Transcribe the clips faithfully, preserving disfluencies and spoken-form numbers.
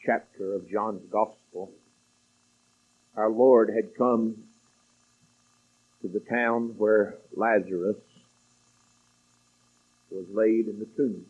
chapter of John's Gospel, our Lord had come to the town where Lazarus was laid in the tomb.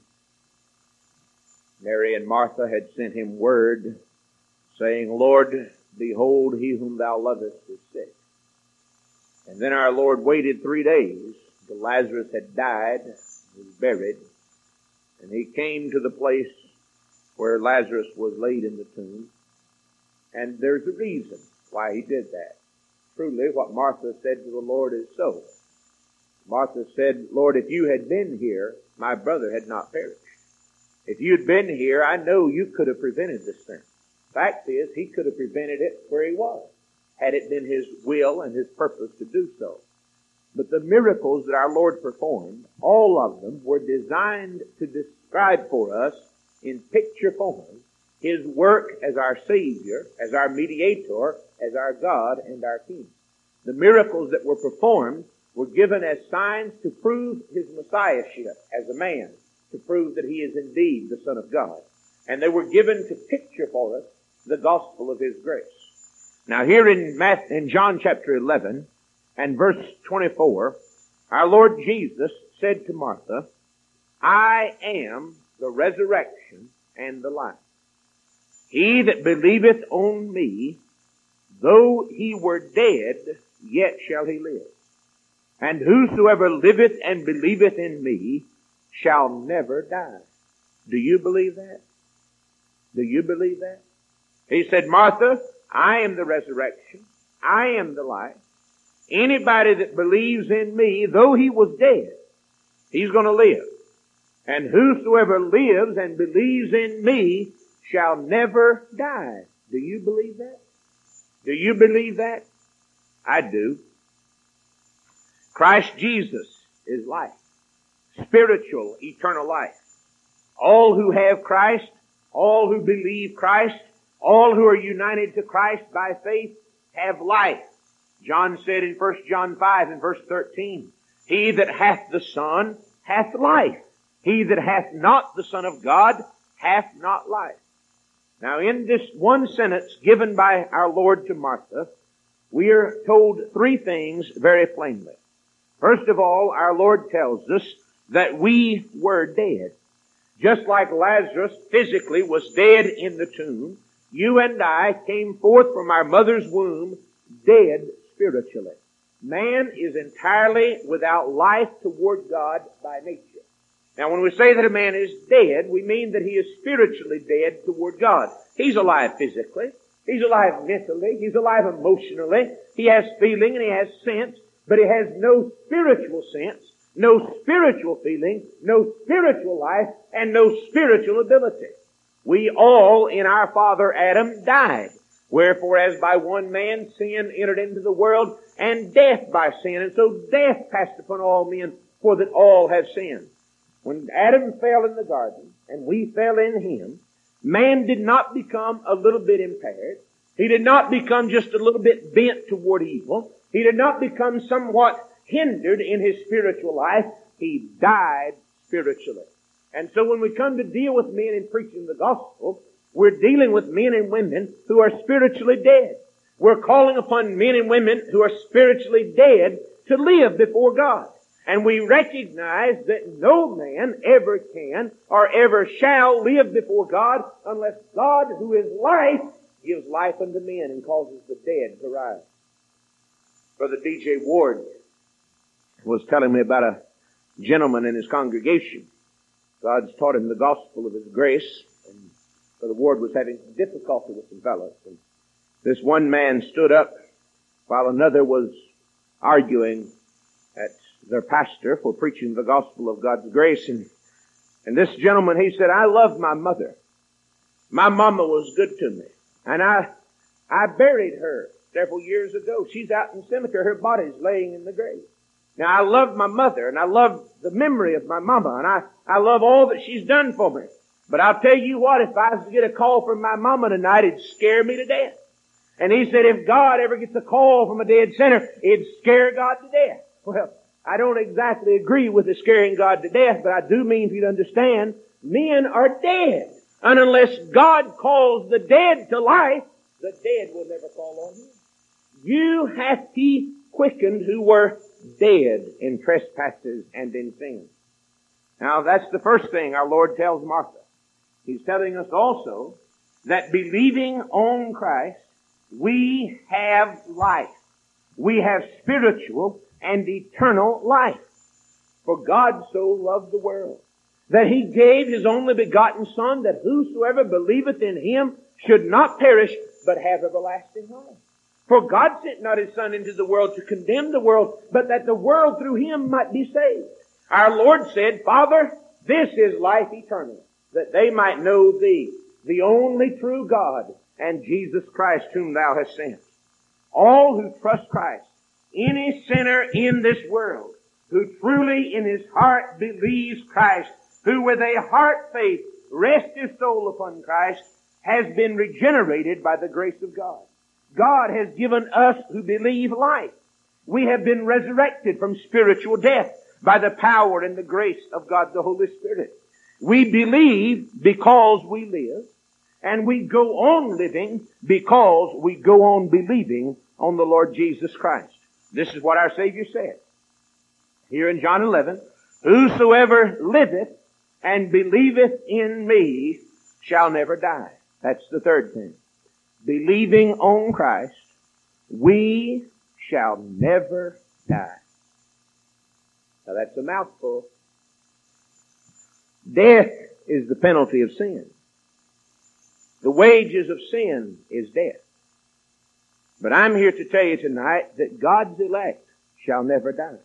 Mary and Martha had sent him word saying, "Lord, behold, he whom thou lovest is sick." And then our Lord waited three days till Lazarus had died, was buried, and he came to the place where Lazarus was laid in the tomb. And there's a reason why he did that. Truly, what Martha said to the Lord is so. Martha said, "Lord, if you had been here, my brother had not perished. If you'd been here, I know you could have prevented this thing." Fact is, he could have prevented it where he was, had it been his will and his purpose to do so. But the miracles that our Lord performed, all of them were designed to describe for us in picture form his work as our Savior, as our mediator, as our God and our King. The miracles that were performed were given as signs to prove his messiahship as a man, to prove that he is indeed the Son of God. And they were given to picture for us the gospel of his grace. Now here in Matthew, in John chapter eleven and verse twenty-four, our Lord Jesus said to Martha, "I am the resurrection and the life. He that believeth on me, though he were dead, yet shall he live. And whosoever liveth and believeth in me shall never die." Do you believe that? Do you believe that? He said, "Martha, I am the resurrection. I am the life. Anybody that believes in me, though he was dead, he's going to live. And whosoever lives and believes in me shall never die." Do you believe that? Do you believe that? I do. Christ Jesus is life. Spiritual, eternal life. All who have Christ, all who believe Christ, all who are united to Christ by faith have life. John said in First John five and verse thirteen, "He that hath the Son hath life. He that hath not the Son of God hath not life." Now in this one sentence given by our Lord to Martha, we are told three things very plainly. First of all, our Lord tells us that we were dead. Just like Lazarus physically was dead in the tomb, you and I came forth from our mother's womb dead spiritually. Man is entirely without life toward God by nature. Now when we say that a man is dead, we mean that he is spiritually dead toward God. He's alive physically. He's alive mentally. He's alive emotionally. He has feeling and he has sense, but he has no spiritual sense, no spiritual feeling, no spiritual life, and no spiritual ability. We all in our father Adam died. Wherefore, as by one man sin entered into the world, and death by sin, and so death passed upon all men, for that all have sinned. When Adam fell in the garden, and we fell in him, man did not become a little bit impaired. He did not become just a little bit bent toward evil. He did not become somewhat hindered in his spiritual life. He died spiritually. And so when we come to deal with men in preaching the gospel, we're dealing with men and women who are spiritually dead. We're calling upon men and women who are spiritually dead to live before God. And we recognize that no man ever can or ever shall live before God unless God, who is life, gives life unto men and causes the dead to rise. Brother D J Ward was telling me about a gentleman in his congregation. God's taught him the gospel of his grace, and Brother Ward was having difficulty with some fellows. And this one man stood up while another was arguing at their pastor for preaching the gospel of God's grace. And, and this gentleman, he said, "I love my mother. My mama was good to me. And I, I buried her several years ago. She's out in the cemetery. Her body's laying in the grave. Now I love my mother and I love the memory of my mama and I, I love all that she's done for me. But I'll tell you what, if I was to get a call from my mama tonight, it'd scare me to death." And he said, if God ever gets a call from a dead sinner, it'd scare God to death. Well, I don't exactly agree with the scaring God to death, but I do mean for you to understand, men are dead And unless God calls the dead to life, the dead will never call on Him. You hath He quickened who were dead in trespasses and in sin. Now that's the first thing our Lord tells Martha. He's telling us also that believing on Christ, we have life. We have spiritual and eternal life. For God so loved the world that He gave His only begotten Son, that whosoever believeth in Him should not perish, but have everlasting life. For God sent not His Son into the world to condemn the world, but that the world through Him might be saved. Our Lord said, Father, this is life eternal, that they might know Thee, the only true God, and Jesus Christ whom Thou hast sent. All who trust Christ, any sinner in this world, who truly in his heart believes Christ, who with a heart faith rests his soul upon Christ, has been regenerated by the grace of God. God has given us who believe life. We have been resurrected from spiritual death by the power and the grace of God the Holy Spirit. We believe because we live, and we go on living because we go on believing on the Lord Jesus Christ. This is what our Savior said here in John eleven. Whosoever liveth and believeth in me shall never die. That's the third thing. Believing on Christ, we shall never die. Now that's a mouthful. Death is the penalty of sin. The wages of sin is death. But I'm here to tell you tonight that God's elect shall never die.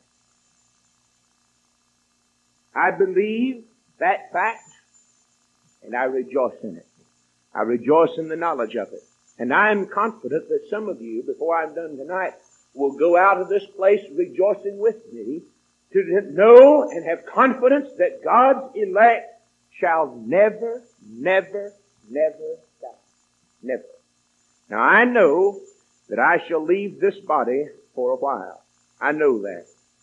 I believe that fact, and I rejoice in it. I rejoice in the knowledge of it. And I'm confident that some of you, before I'm done tonight, will go out of this place rejoicing with me to know and have confidence that God's elect shall never, never, never die. Never. Now I know that I shall leave this body for a while. I know that.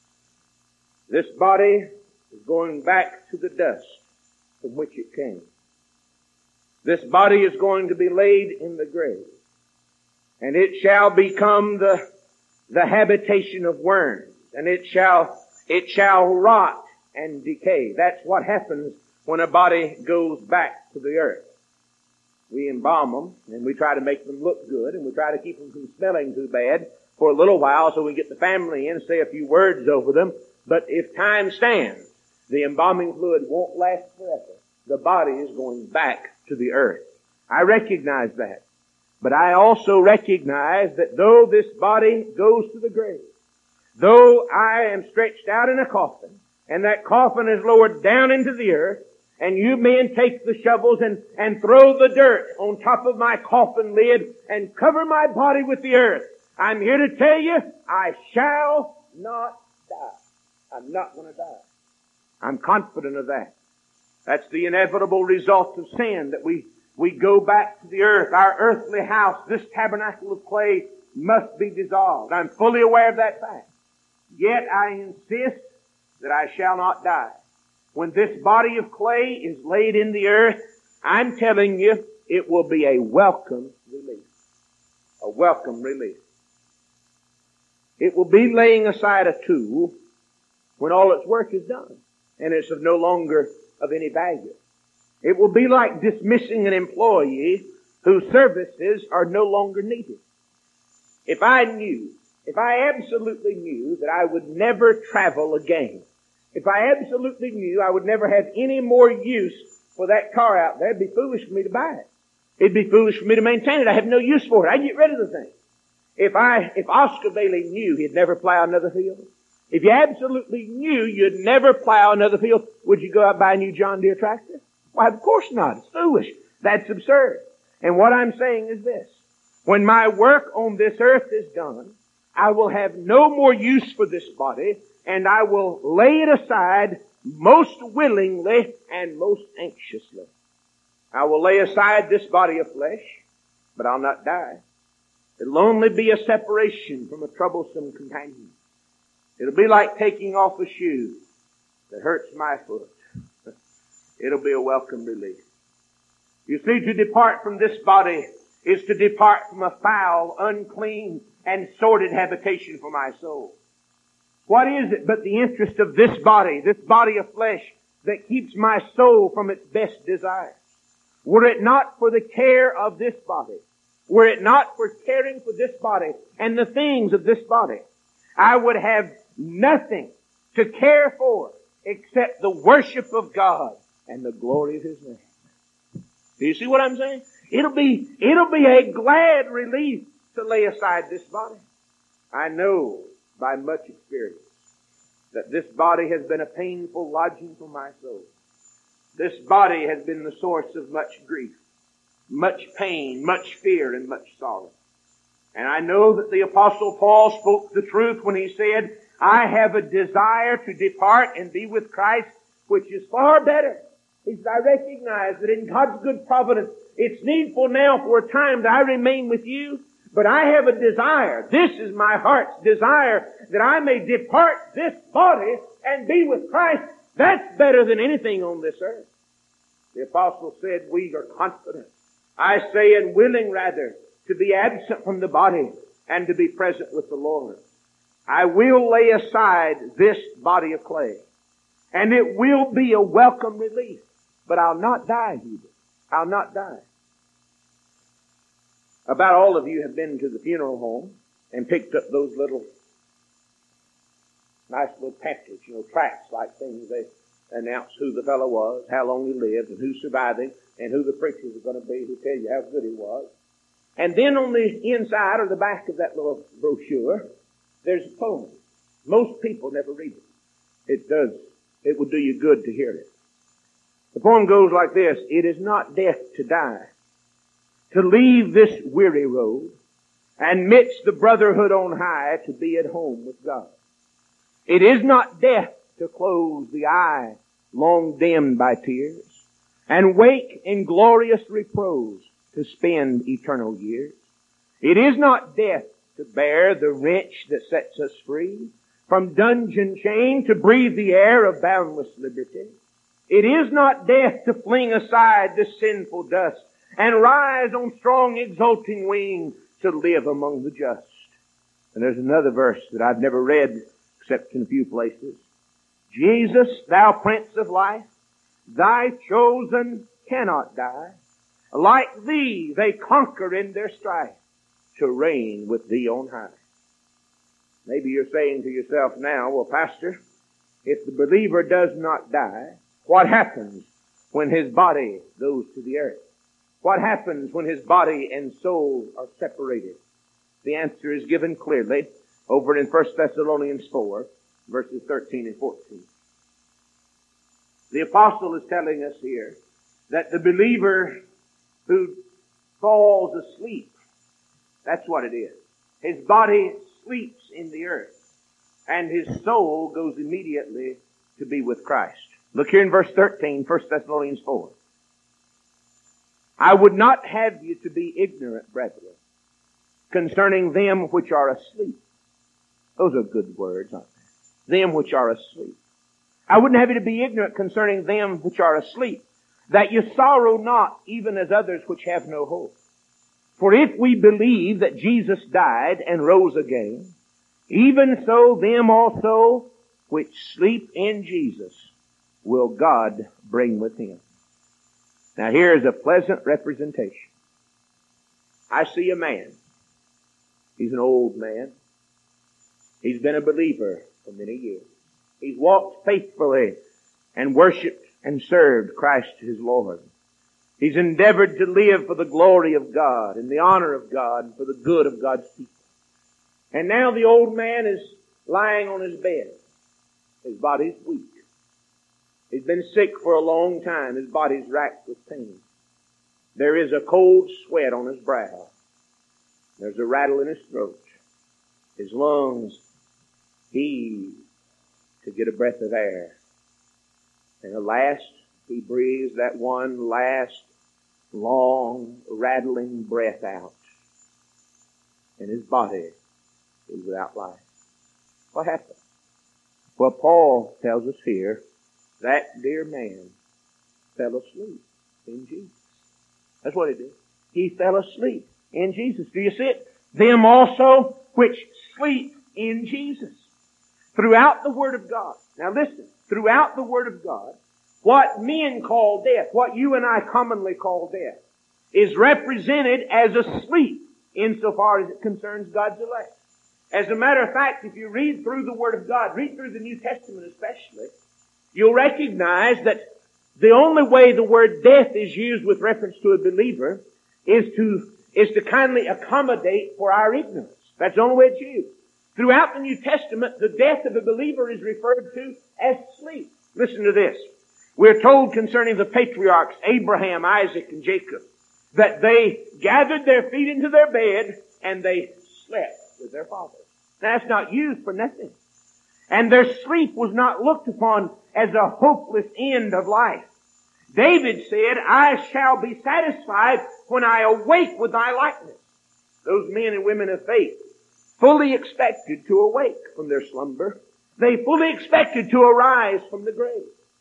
This body is going back to the dust from which it came. This body is going to be laid in the grave, and it shall become the, the habitation of worms, and it shall, it shall rot and decay. That's what happens when a body goes back to the earth. We embalm them, and we try to make them look good, and we try to keep them from smelling too bad for a little while so we get the family in, say a few words over them. But if time stands, the embalming fluid won't last forever. The body is going back to the earth. I recognize that. But I also recognize that though this body goes to the grave, though I am stretched out in a coffin, and that coffin is lowered down into the earth, and you men take the shovels and, and throw the dirt on top of my coffin lid and cover my body with the earth, I'm here to tell you, I shall not die. I'm not going to die. I'm confident of that. That's the inevitable result of sin, that we, we go back to the earth. Our earthly house, this tabernacle of clay, must be dissolved. I'm fully aware of that fact. Yet I insist that I shall not die. When this body of clay is laid in the earth, I'm telling you, it will be a welcome relief. A welcome relief. It will be laying aside a tool when all its work is done, and it's of no longer of any value. It will be like dismissing an employee whose services are no longer needed. If I knew, if I absolutely knew that I would never travel again, if I absolutely knew I would never have any more use for that car out there, it'd be foolish for me to buy it. It'd be foolish for me to maintain it. I have no use for it. I'd get rid of the thing. If I, if Oscar Bailey knew he'd never plow another field, if you absolutely knew you'd never plow another field, would you go out and buy a new John Deere tractor? Why, of course not. It's foolish. That's absurd. And what I'm saying is this. When my work on this earth is done, I will have no more use for this body, and I will lay it aside most willingly and most anxiously. I will lay aside this body of flesh, but I'll not die. It'll only be a separation from a troublesome companion. It'll be like taking off a shoe that hurts my foot. It'll be a welcome relief. You see, to depart from this body is to depart from a foul, unclean, and sordid habitation for my soul. What is it but the interest of this body, this body of flesh, that keeps my soul from its best desires? Were it not for the care of this body, were it not for caring for this body and the things of this body, I would have nothing to care for except the worship of God and the glory of His name. Do you see what I'm saying? It'll be, it'll be a glad relief to lay aside this body. I know by much experience that this body has been a painful lodging for my soul. This body has been the source of much grief, much pain, much fear, and much sorrow. And I know that the Apostle Paul spoke the truth when he said, I have a desire to depart and be with Christ, which is far better. He said, I recognize that in God's good providence, it's needful now for a time that I remain with you, but I have a desire. This is my heart's desire, that I may depart this body and be with Christ. That's better than anything on this earth. The apostle said, we are confident. I say, and willing rather, to be absent from the body and to be present with the Lord. I will lay aside this body of clay, and it will be a welcome relief. But I'll not die, Hubert. I'll not die. About all of you have been to the funeral home and picked up those little, nice little pamphlets, you know, tracts like things. They announce who the fellow was, how long he lived, and who survived him, and who the preachers are going to be, who tell you how good he was. And then on the inside or the back of that little brochure, there's a poem. Most people never read it. It does. It would do you good to hear it. The poem goes like this. It is not death to die, to leave this weary road, and midst the brotherhood on high to be at home with God. It is not death to close the eye long dimmed by tears, and wake in glorious repose to spend eternal years. It is not death to bear the wrench that sets us free, from dungeon chain to breathe the air of boundless liberty. It is not death to fling aside this sinful dust and rise on strong exulting wing to live among the just. And there's another verse that I've never read except in a few places. Jesus, thou Prince of Life, thy chosen cannot die. Like thee they conquer in their strife to reign with thee on high. Maybe you're saying to yourself now, well, Pastor, if the believer does not die, what happens when his body goes to the earth? What happens when his body and soul are separated? The answer is given clearly over in First Thessalonians four, verses thirteen and fourteen. The apostle is telling us here that the believer who falls asleep, that's what it is. His body sleeps in the earth, and his soul goes immediately to be with Christ. Look here in verse thirteen, First Thessalonians four. I would not have you to be ignorant, brethren, concerning them which are asleep. Those are good words, aren't they? Them which are asleep. I wouldn't have you to be ignorant concerning them which are asleep, that you sorrow not, even as others which have no hope. For if we believe that Jesus died and rose again, even so them also which sleep in Jesus will God bring with him. Now here is a pleasant representation. I see a man. He's an old man. He's been a believer for many years. He's walked faithfully and worshiped and served Christ his Lord. He's endeavored to live for the glory of God and the honor of God and for the good of God's people. And now the old man is lying on his bed. His body's weak. He's been sick for a long time. His body's racked with pain. There is a cold sweat on his brow. There's a rattle in his throat. His lungs heave to get a breath of air. And at last, he breathes that one last long, rattling breath out. And his body is without life. What happened? Well, Paul tells us here, that dear man fell asleep in Jesus. That's what he did. He fell asleep in Jesus. Do you see it? Them also which sleep in Jesus. Throughout the Word of God. Now listen, throughout the Word of God, what men call death, what you and I commonly call death, is represented as a sleep insofar as it concerns God's elect. As a matter of fact, if you read through the Word of God, read through the New Testament especially, you'll recognize that the only way the word death is used with reference to a believer is to, is to kindly accommodate for our ignorance. That's the only way it's used. Throughout the New Testament, the death of a believer is referred to as sleep. Listen to this. We're told concerning the patriarchs, Abraham, Isaac, and Jacob, that they gathered their feet into their bed and they slept with their fathers. Now, that's not used for nothing. And their sleep was not looked upon as a hopeless end of life. David said, I shall be satisfied when I awake with thy likeness. Those men and women of faith fully expected to awake from their slumber. They fully expected to arise from the grave.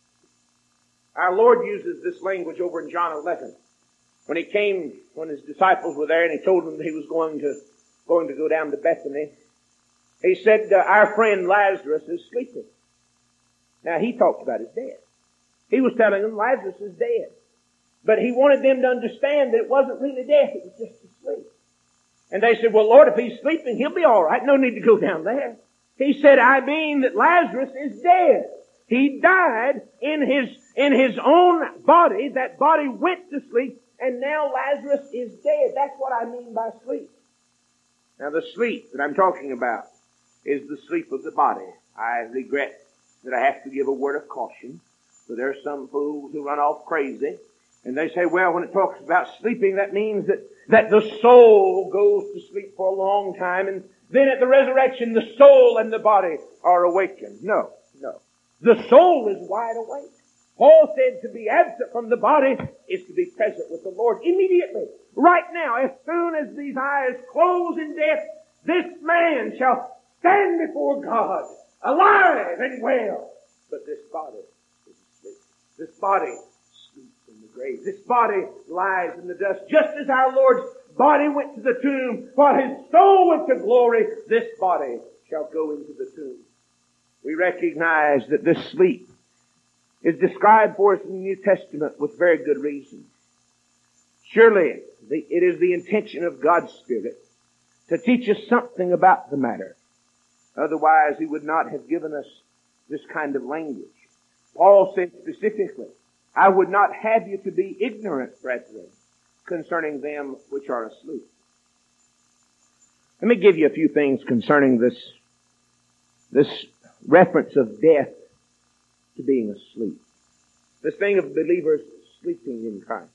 Our Lord uses this language over in John eleven. When he came, when his disciples were there and he told them that he was going to, going to go down to Bethany, he said, uh, our friend Lazarus is sleeping. Now he talked about his death. He was telling them Lazarus is dead. But he wanted them to understand that it wasn't really death, it was just a sleep. And they said, well, Lord, if he's sleeping, he'll be all right. No need to go down there. He said, I mean that Lazarus is dead. He died in his, in his own body. That body went to sleep, and now Lazarus is dead. That's what I mean by sleep. Now the sleep that I'm talking about is the sleep of the body. I regret that I have to give a word of caution, but there are some fools who run off crazy, and they say, well, when it talks about sleeping, that means that, that the soul goes to sleep for a long time, and then at the resurrection, the soul and the body are awakened. No, no. The soul is wide awake. Paul said to be absent from the body is to be present with the Lord immediately. Right now, as soon as these eyes close in death, this man shall stand before God, alive and well. But this body is asleep. This body sleeps in the grave. This body lies in the dust. Just as our Lord's body went to the tomb, while his soul went to glory, this body shall go into the tomb. We recognize that this sleep is described for us in the New Testament with very good reason. Surely the, it is the intention of God's Spirit to teach us something about the matter. Otherwise, He would not have given us this kind of language. Paul said specifically, I would not have you to be ignorant, brethren, concerning them which are asleep. Let me give you a few things concerning this, this reference of death to being asleep. This thing of believers sleeping in Christ.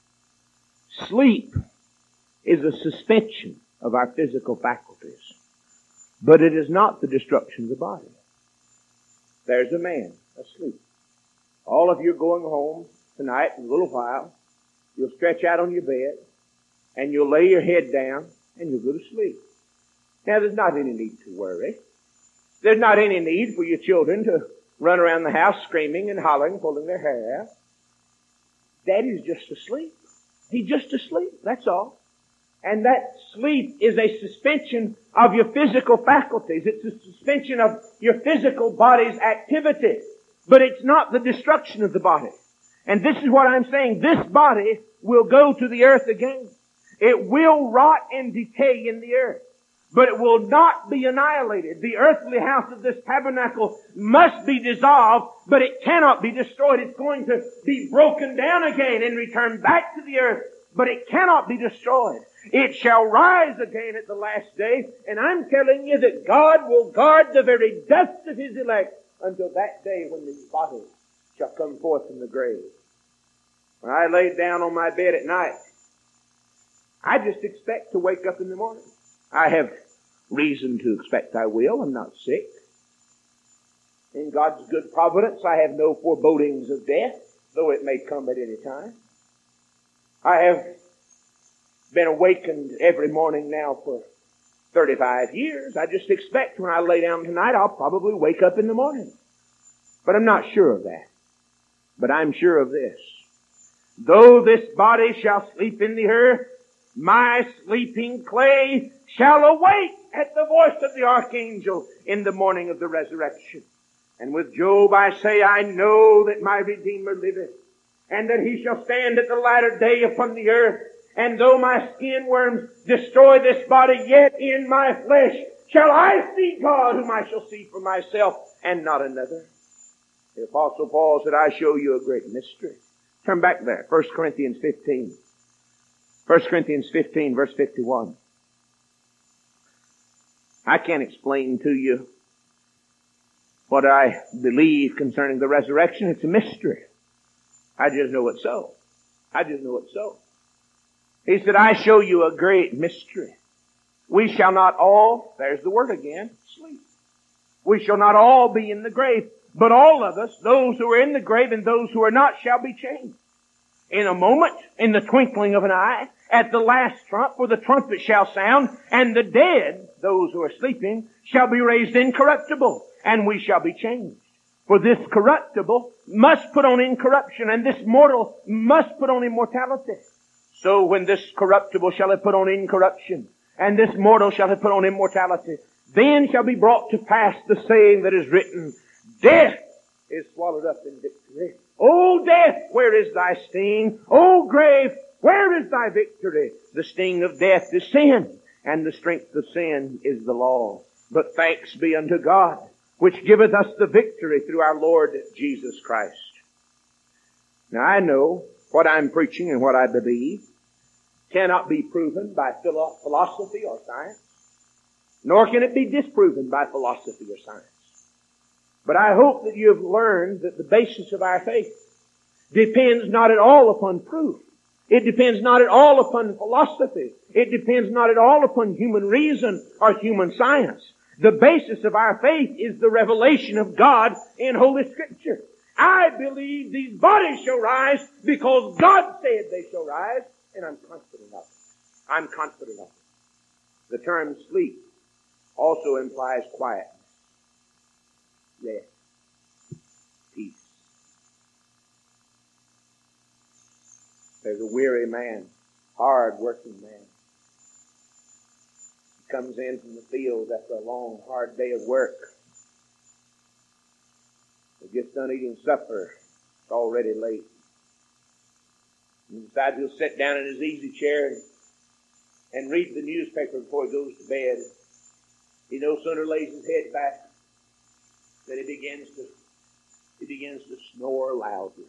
Sleep is a suspension of our physical faculties, but it is not the destruction of the body. There's a man asleep. All of you are going home tonight in a little while. You'll stretch out on your bed, and you'll lay your head down, and you'll go to sleep. Now, there's not any need to worry. There's not any need for your children to run around the house screaming and hollering, pulling their hair out. Daddy's just asleep. He's just asleep, that's all. And that sleep is a suspension of your physical faculties. It's a suspension of your physical body's activity. But it's not the destruction of the body. And this is what I'm saying. This body will go to the earth again. It will rot and decay in the earth. But it will not be annihilated. The earthly house of this tabernacle must be dissolved, but it cannot be destroyed. It's going to be broken down again and return back to the earth, but it cannot be destroyed. It shall rise again at the last day, and I'm telling you that God will guard the very dust of His elect until that day when these bodies shall come forth from the grave. When I lay down on my bed at night, I just expect to wake up in the morning. I have reason to expect I will. I'm not sick. In God's good providence, I have no forebodings of death, though it may come at any time. I have been awakened every morning now for thirty-five years. I just expect when I lay down tonight, I'll probably wake up in the morning. But I'm not sure of that. But I'm sure of this. Though this body shall sleep in the earth, my sleeping clay shall awake at the voice of the archangel in the morning of the resurrection. And with Job I say, I know that my Redeemer liveth, and that he shall stand at the latter day upon the earth. And though my skin worms destroy this body, yet in my flesh shall I see God, whom I shall see for myself, and not another. The Apostle Paul said, I show you a great mystery. Turn back there, First Corinthians fifteen. First Corinthians fifteen, verse fifty-one. I can't explain to you what I believe concerning the resurrection. It's a mystery. I just know it's so. I just know it's so. He said, I show you a great mystery. We shall not all, there's the word again, sleep. We shall not all be in the grave, but all of us, those who are in the grave and those who are not, shall be changed. In a moment, in the twinkling of an eye, at the last trump, for the trumpet shall sound, and the dead, those who are sleeping, shall be raised incorruptible, and we shall be changed. For this corruptible must put on incorruption, and this mortal must put on immortality. So when this corruptible shall have put on incorruption, and this mortal shall have put on immortality, then shall be brought to pass the saying that is written, Death is swallowed up in victory. O death, where is thy sting? O grave, where is thy victory? The sting of death is sin, and the strength of sin is the law. But thanks be unto God, which giveth us the victory through our Lord Jesus Christ. Now I know what I'm preaching and what I believe cannot be proven by philo- philosophy or science, nor can it be disproven by philosophy or science. But I hope that you have learned that the basis of our faith depends not at all upon proof. It depends not at all upon philosophy. It depends not at all upon human reason or human science. The basis of our faith is the revelation of God in Holy Scripture. I believe these bodies shall rise because God said they shall rise, and I'm confident of it. I'm confident of it. The term sleep also implies quietness, rest, peace. There's a weary man, hard-working man. He comes in from the field after a long, hard day of work. He gets done eating supper. It's already late. He decides he'll sit down in his easy chair and, and read the newspaper before he goes to bed. He no sooner lays his head back than he begins to he begins to snore loudly.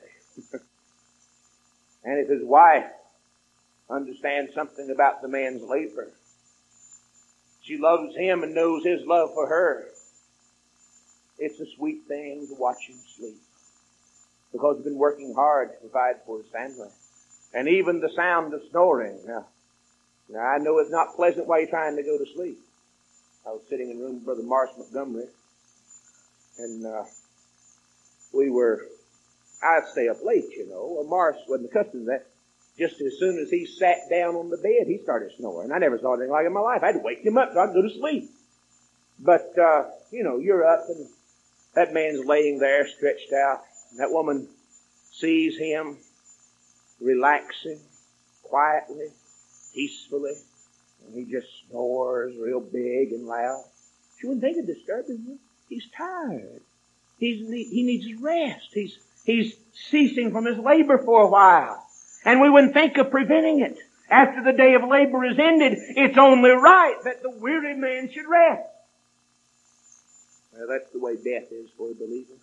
And if his wife understands something about the man's labor, she loves him and knows his love for her, it's a sweet thing to watch him sleep, because he's been working hard to provide for his family. And even the sound of snoring, now, now I know it's not pleasant while you're trying to go to sleep. I was sitting in the room with Brother Marsh Montgomery, and uh, we were, I'd stay up late, you know. Well, Marsh wasn't accustomed to that. Just as soon as he sat down on the bed, he started snoring. I never saw anything like it in my life. I had to wake him up so I could go to sleep. But, uh, you know, you're up and that man's laying there stretched out. And that woman sees him relaxing quietly, peacefully, and he just snores real big and loud. She wouldn't think of disturbing him. He's tired. He's, he needs rest. He's, he's ceasing from his labor for a while. And we wouldn't think of preventing it. After the day of labor is ended, it's only right that the weary man should rest. Well, that's the way death is for a believer.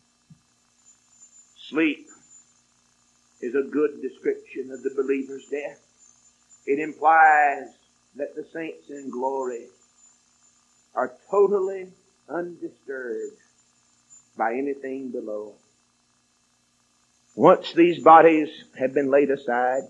Sleep is a good description of the believer's death. It implies that the saints in glory are totally undisturbed by anything below. Once these bodies have been laid aside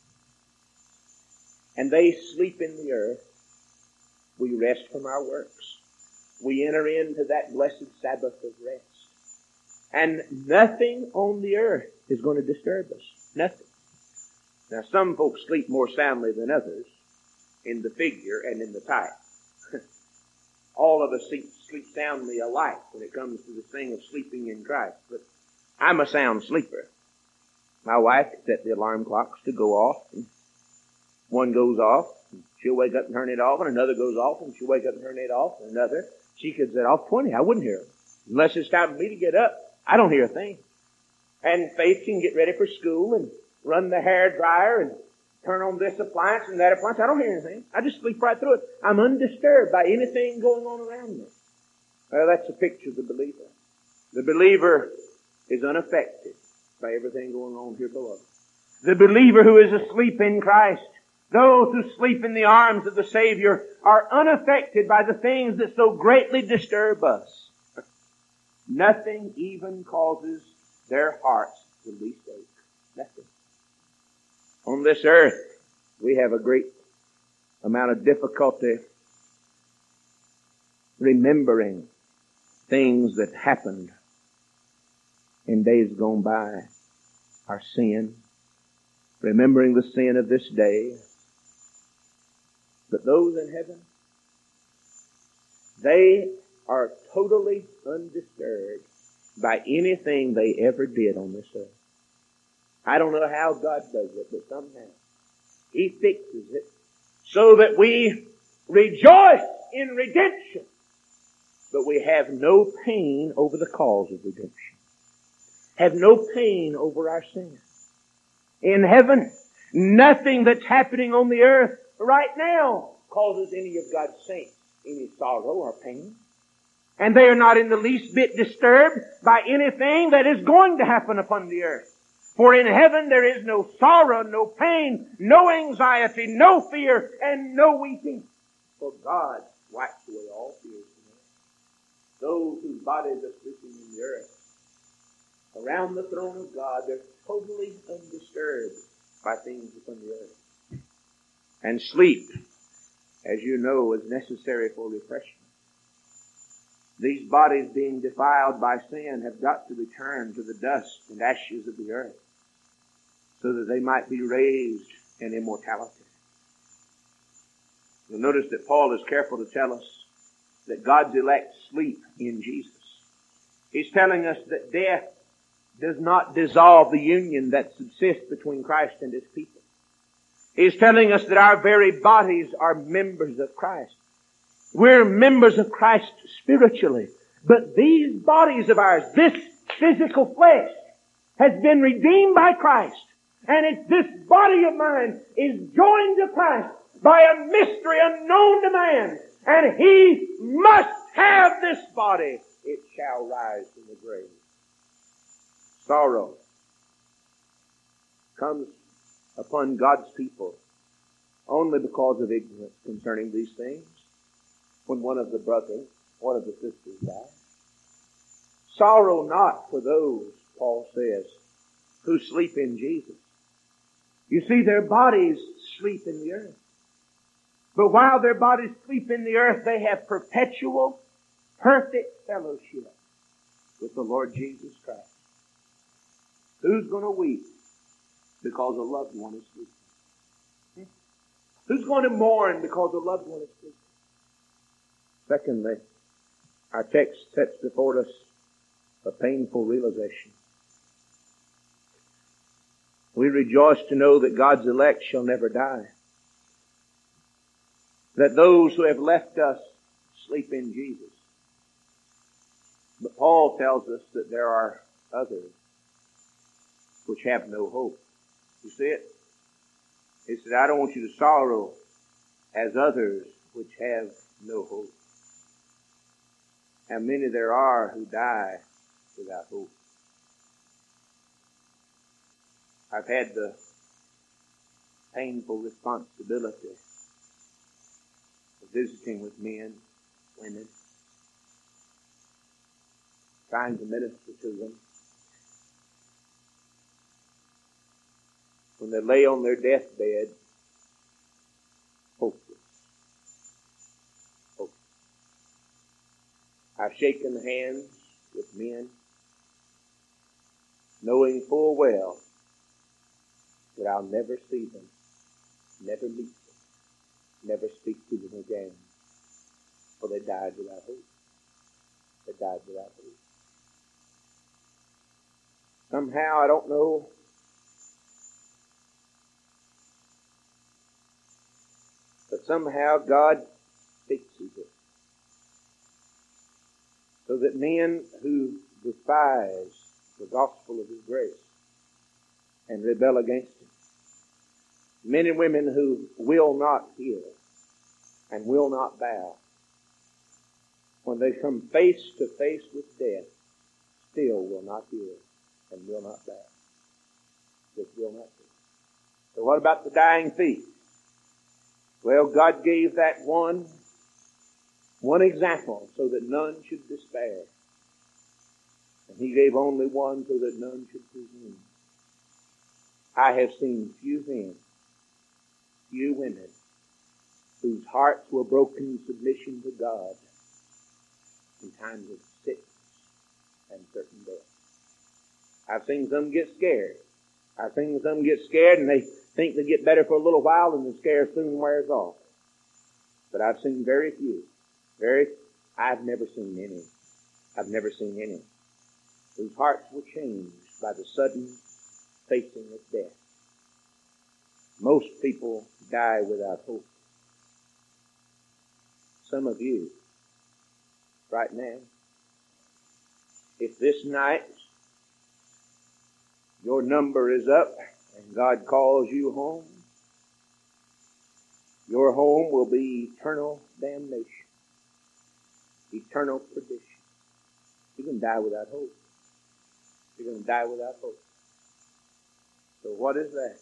and they sleep in the earth, we rest from our works. We enter into that blessed Sabbath of rest. And nothing on the earth is going to disturb us. Nothing. Now, some folks sleep more soundly than others in the figure and in the type. All of us sleep, sleep soundly alike when it comes to the thing of sleeping in Christ. But I'm a sound sleeper. My wife set the alarm clocks to go off. And one goes off, and she'll wake up and turn it off, and another goes off, and she'll wake up and turn it off, and another. She could set off twenty. I wouldn't hear her. Unless it's time for me to get up, I don't hear a thing. And Faith can get ready for school and run the hair dryer and turn on this appliance and that appliance. I don't hear anything. I just sleep right through it. I'm undisturbed by anything going on around me. Well, that's a picture of the believer. The believer is unaffected by everything going on here below. The believer who is asleep in Christ, those who sleep in the arms of the Savior, are unaffected by the things that so greatly disturb us. Nothing even causes their hearts the least ache. Nothing. On this earth, we have a great amount of difficulty remembering things that happened in days gone by. Our sin, remembering the sin of this day. But those in heaven, they are totally undisturbed by anything they ever did on this earth. I don't know how God does it, but somehow He fixes it so that we rejoice in redemption, but we have no pain over the cause of redemption. Have no pain over our sin. In heaven, nothing that's happening on the earth right now causes any of God's saints any sorrow or pain. And they are not in the least bit disturbed by anything that is going to happen upon the earth. For in heaven there is no sorrow, no pain, no anxiety, no fear, and no weeping. For God wipes away all tears from earth. Those whose bodies are sleeping in the earth, around the throne of God, they're totally undisturbed by things upon the earth. And sleep, as you know, is necessary for refreshment. These bodies being defiled by sin have got to return to the dust and ashes of the earth so that they might be raised in immortality. You'll notice that Paul is careful to tell us that God's elect sleep in Jesus. He's telling us that death does not dissolve the union that subsists between Christ and His people. He's telling us that our very bodies are members of Christ. We're members of Christ spiritually. But these bodies of ours, this physical flesh, has been redeemed by Christ. And it's this body of mine is joined to Christ by a mystery unknown to man. And He must have this body. It shall rise from the grave. Sorrow comes upon God's people only because of ignorance concerning these things. When one of the brothers, one of the sisters died. Sorrow not for those, Paul says, who sleep in Jesus. You see, their bodies sleep in the earth. But while their bodies sleep in the earth, they have perpetual, perfect fellowship with the Lord Jesus Christ. Who's going to weep because a loved one is sleeping? Who's going to mourn because a loved one is sleeping? Secondly, our text sets before us a painful realization. We rejoice to know that God's elect shall never die. That those who have left us sleep in Jesus. But Paul tells us that there are others which have no hope. You see it? He said, I don't want you to sorrow as others which have no hope. How many there are who die without hope. I've had the painful responsibility of visiting with men, women, trying to minister to them when they lay on their deathbed, hopeless. Hopeless. I've shaken hands with men, knowing full well that I'll never see them, never meet them, never speak to them again, for they died without hope. They died without hope. Somehow, I don't know somehow God fixes it so that men who despise the gospel of His grace and rebel against Him, men and women who will not hear and will not bow, when they come face to face with death, still will not hear and will not bow. Just will not hear. So what about the dying thief? Well, God gave that one, one example so that none should despair. And He gave only one so that none should presume. I have seen few men, few women, whose hearts were broken in submission to God in times of sickness and certain death. I've seen some get scared. I've seen some get scared and they think they get better for a little while and the scare soon wears off. But I've seen very few. Very, I've never seen any. I've never seen any whose hearts were changed by the sudden facing of death. Most people die without hope. Some of you, right now, if this night your number is up and God calls you home, your home will be eternal damnation, eternal perdition. You're going to die without hope. You're going to die without hope. So what is that?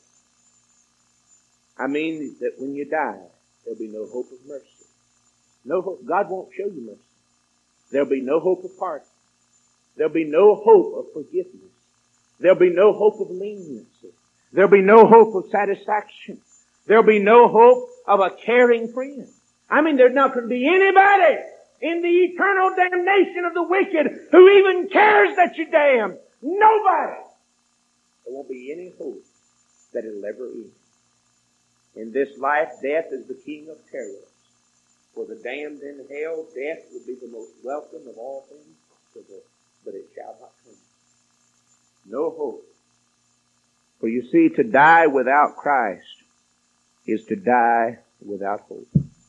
I mean that when you die, there'll be no hope of mercy. No hope. God won't show you mercy. There'll be no hope of pardon. There'll be no hope of forgiveness. There'll be no hope of leniency. There'll be no hope of satisfaction. There'll be no hope of a caring friend. I mean, there's not going to be anybody in the eternal damnation of the wicked who even cares that you're damned. Nobody. There won't be any hope that it'll ever end. In this life, death is the king of terrors. For the damned in hell, death will be the most welcome of all things possible, but it shall not come. No hope. For you see, to die without Christ is to die without hope.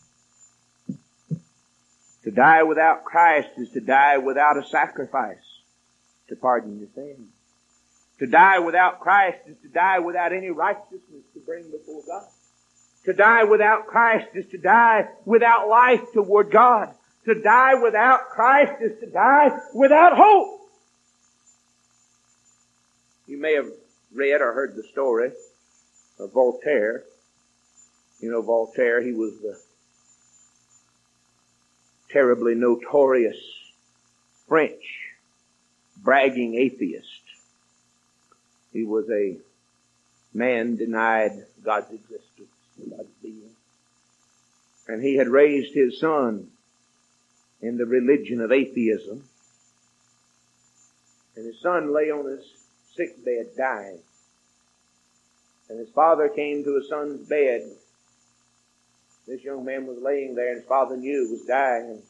To die without Christ is to die without a sacrifice to pardon your sins. To die without Christ is to die without any righteousness to bring before God. To die without Christ is to die without life toward God. To die without Christ is to die without hope. You may have read or heard the story of Voltaire. You know Voltaire, he was the terribly notorious French bragging atheist. He was a man denied God's existence, God's being. And he had raised his son in the religion of atheism. And his son lay on his sick bed dying. And his father came to his son's bed. This young man was laying there and his father knew he was dying. And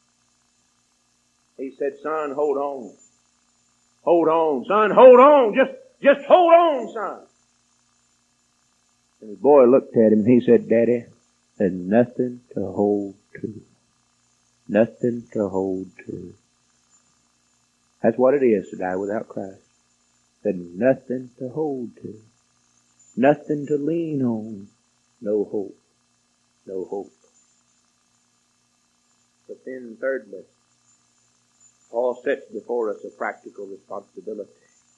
he said, "Son, hold on. Hold on, son, hold on. Just, just hold on, son." And the boy looked at him and he said, "Daddy, there's nothing to hold to. Nothing to hold to." That's what it is to die without Christ. There's nothing to hold to. Nothing to lean on. No hope. No hope. But then thirdly, Paul sets before us a practical responsibility.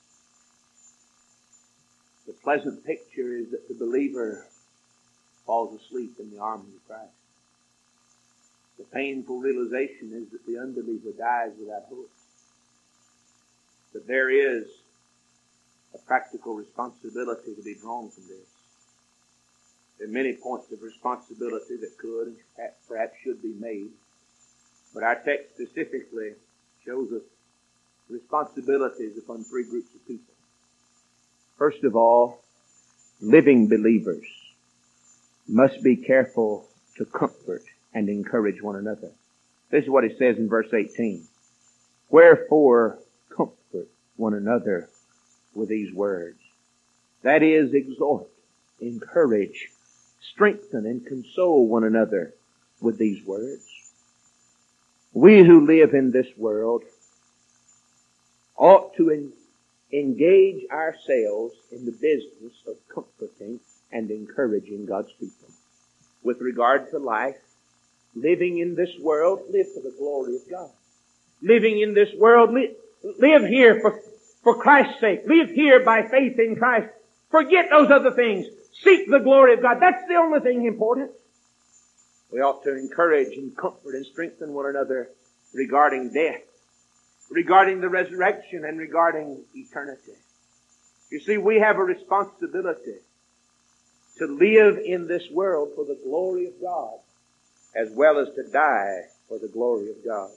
The pleasant picture is that the believer falls asleep in the arms of Christ. The painful realization is that the unbeliever dies without hope. But there is a practical responsibility to be drawn from this. There are many points of responsibility that could and perhaps should be made. But our text specifically shows us responsibilities upon three groups of people. First of all, living believers must be careful to comfort and encourage one another. This is what it says in verse eighteen. "Wherefore comfort one another with these words." That is, exhort, encourage strengthen and console one another with these words. We who live in this world ought to en- engage ourselves in the business of comforting and encouraging God's people. With regard to life, living in this world, live for the glory of God. Living in this world, li- live here for, for Christ's sake. Live here by faith in Christ. Forget those other things. Seek the glory of God. That's the only thing important. We ought to encourage and comfort and strengthen one another regarding death, regarding the resurrection, and regarding eternity. You see, we have a responsibility to live in this world for the glory of God, as well as to die for the glory of God.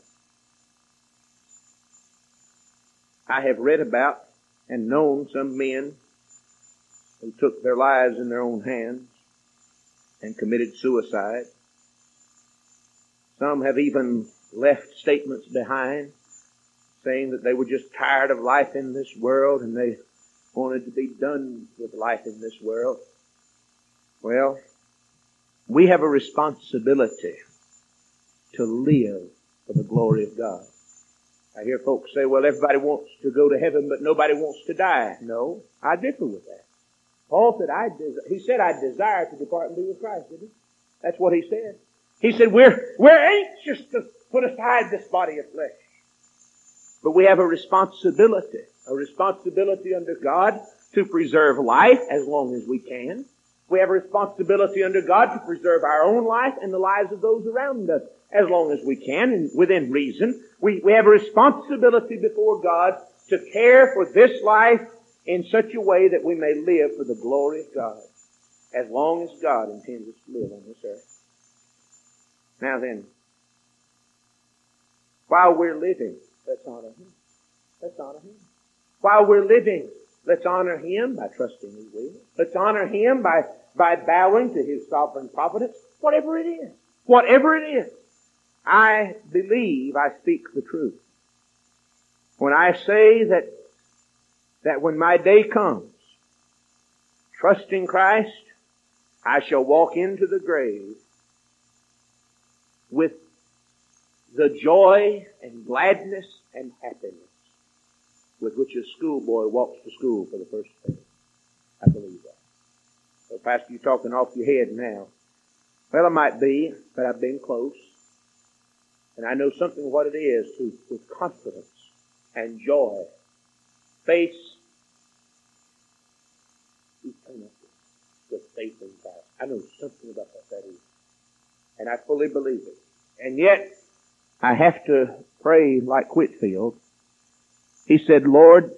I have read about and known some men who took their lives in their own hands and committed suicide. Some have even left statements behind saying that they were just tired of life in this world and they wanted to be done with life in this world. Well, we have a responsibility to live for the glory of God. I hear folks say, well, everybody wants to go to heaven, but nobody wants to die. No, I differ with that. Paul said, I des- he said, I desire to depart and be with Christ, didn't he? That's what he said. He said, we're, we're anxious to put aside this body of flesh. But we have a responsibility, a responsibility under God to preserve life as long as we can. We have a responsibility under God to preserve our own life and the lives of those around us as long as we can and within reason. We, we have a responsibility before God to care for this life in such a way that we may live for the glory of God as long as God intends us to live on this earth. Now then, while we're living, let's honor Him. Let's honor Him. While we're living, let's honor Him by trusting His will. Let's honor Him by, by bowing to His sovereign providence, whatever it is. Whatever it is. I believe I speak the truth when I say that, that when my day comes, trusting Christ, I shall walk into the grave with the joy and gladness and happiness with which a schoolboy walks to school for the first time. I believe that. So, Pastor, you're talking off your head now. Well, it might be, but I've been close. And I know something of what it is to, with confidence and joy, face eternity with faith in Christ. I know something about what that is. And I fully believe it. And yet, I have to pray like Whitefield. He said, Lord,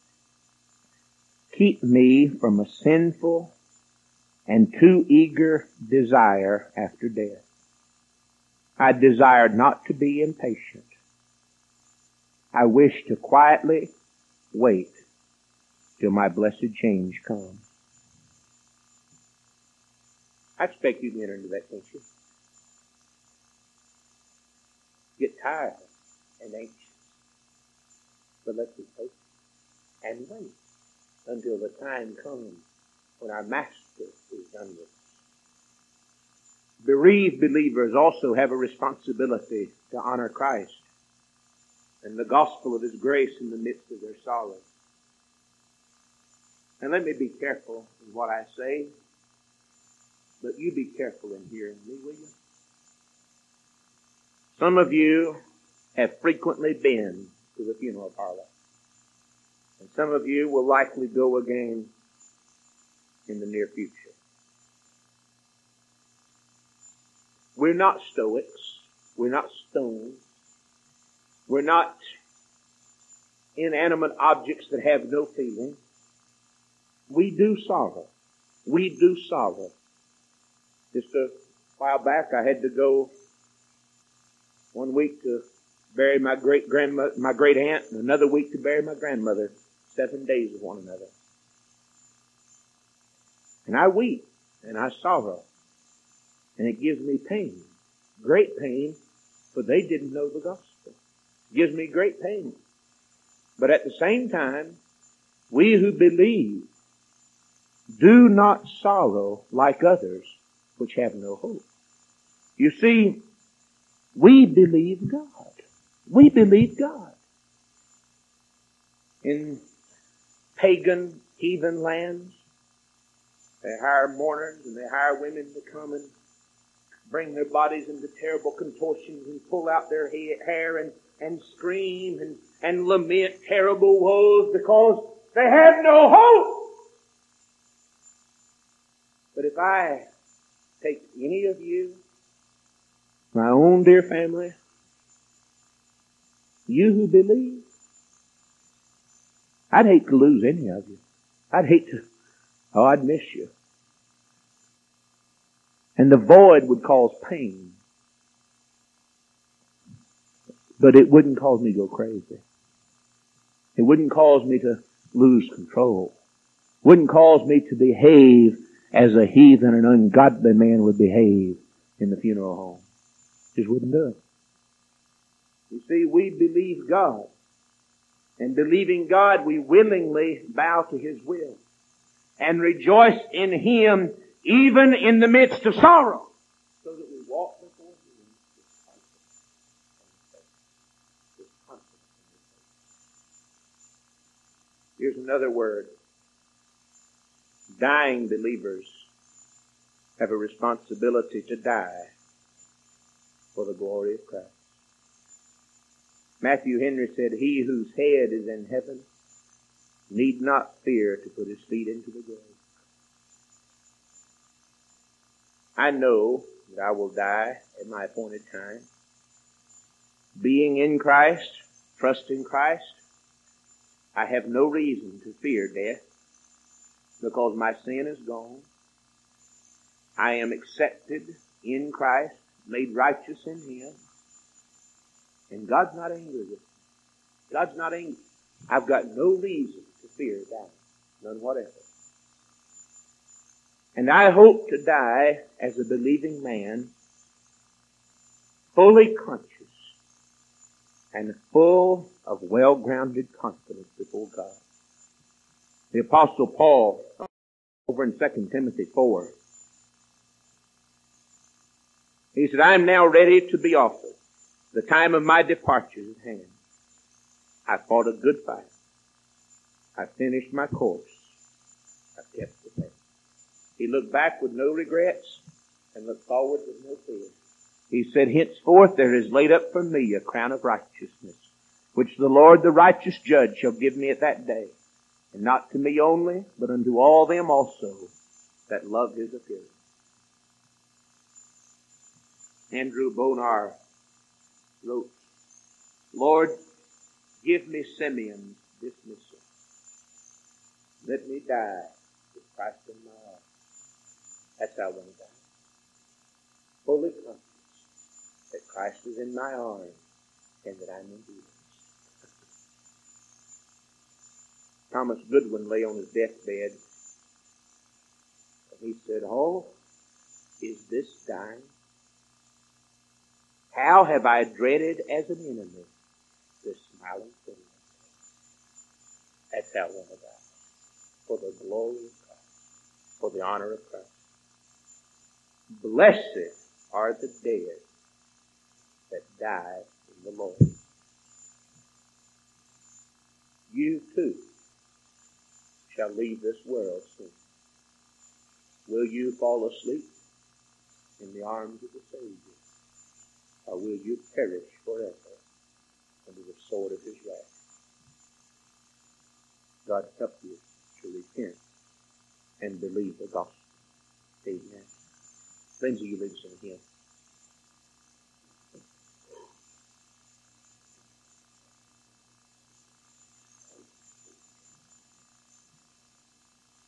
keep me from a sinful and too eager desire after death. I desire not to be impatient. I wish to quietly wait till my blessed change comes. I expect you to enter into that, can't you? Get tired and anxious. But let's be patient and wait until the time comes when our Master is done with us. Bereaved believers also have a responsibility to honor Christ and the gospel of His grace in the midst of their sorrow. And let me be careful in what I say, but you be careful in hearing me, will you? Some of you have frequently been to the funeral parlor. And some of you will likely go again in the near future. We're not stoics. We're not stones. We're not inanimate objects that have no feeling. We do sorrow. We do sorrow. Just a while back, I had to go one week to bury my great grandmother, my great aunt, and another week to bury my grandmother. Seven days of one another. And I weep and I sorrow. And it gives me pain. Great pain, for they didn't know the gospel. It gives me great pain. But at the same time, we who believe do not sorrow like others which have no hope. You see, we believe God. We believe God. In pagan, heathen lands, they hire mourners and they hire women to come and bring their bodies into terrible contortions and pull out their hair and, and scream and, and lament terrible woes because they have no hope. But if I take any of you, my own dear family, you who believe, I'd hate to lose any of you. I'd hate to, oh, I'd miss you. And the void would cause pain. But it wouldn't cause me to go crazy. It wouldn't cause me to lose control. It wouldn't cause me to behave as a heathen and ungodly man would behave in the funeral home. Just wouldn't do it. You see, we believe God. And believing God, we willingly bow to His will and rejoice in Him even in the midst of sorrow, so that we walk before Him with confidence. With confidence. Here's another word. Dying believers have a responsibility to die for the glory of Christ. Matthew Henry said, "He whose head is in heaven need not fear to put his feet into the grave." I know that I will die at my appointed time. Being in Christ, trusting Christ, I have no reason to fear death because my sin is gone. I am accepted in Christ, made righteous in Him. And God's not angry with me. God's not angry. I've got no reason to fear dying. None whatever. And I hope to die as a believing man, fully conscious and full of well-grounded confidence before God. The Apostle Paul, over in Second Timothy four, he said, "I am now ready to be offered. The time of my departure is at hand. I fought a good fight. I finished my course. I kept the faith." He looked back with no regrets and looked forward with no fear. He said, "Henceforth there is laid up for me a crown of righteousness, which the Lord, the righteous judge, shall give me at that day. And not to me only, but unto all them also that love His appearing." Andrew Bonar wrote, "Lord, give me Simeon's dismissal. Let me die with Christ in my heart." That's how I want to die. Fully conscious that Christ is in my arms and that I may be His. Thomas Goodwin lay on his deathbed and he said, "Oh, is this dying? How have I dreaded as an enemy this smiling thing?" That's how I want to die. For the glory of Christ. For the honor of Christ. Blessed are the dead that die in the Lord. You too shall leave this world soon. Will you fall asleep in the arms of the Savior? Or will you perish forever under the sword of His wrath? God help you to repent and believe the gospel. Amen. Friends, you listen to Him.